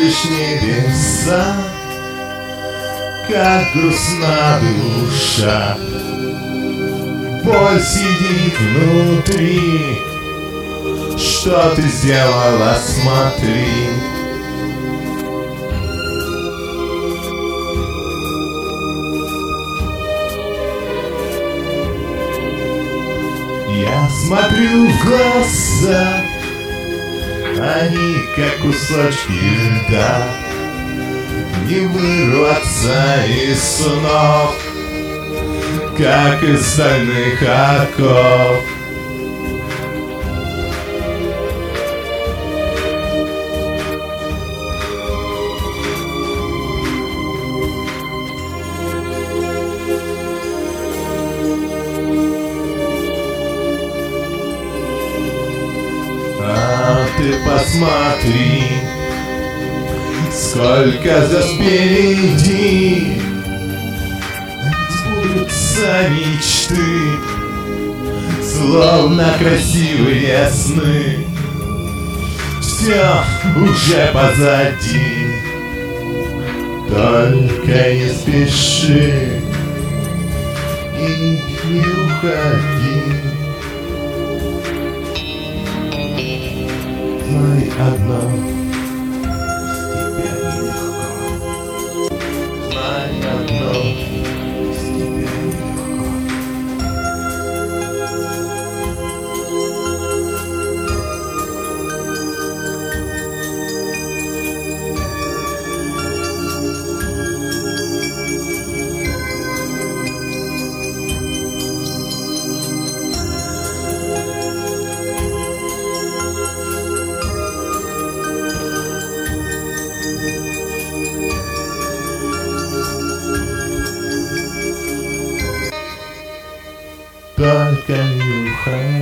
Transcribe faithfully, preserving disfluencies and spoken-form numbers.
смотришь небеса, как грустна душа, боль сидит внутри. Что ты сделала, смотри. Я смотрю в глаза, они как кусочки льда, не вырваться из снов, как из стальных оков. А ты посмотри, сколько за впереди сбудутся мечты, словно красивые сны. Все уже позади, только не спеши и не уходи. Знай одно, с тебя нелегко. Знай одно, с тебя нелегко. Только не уходи.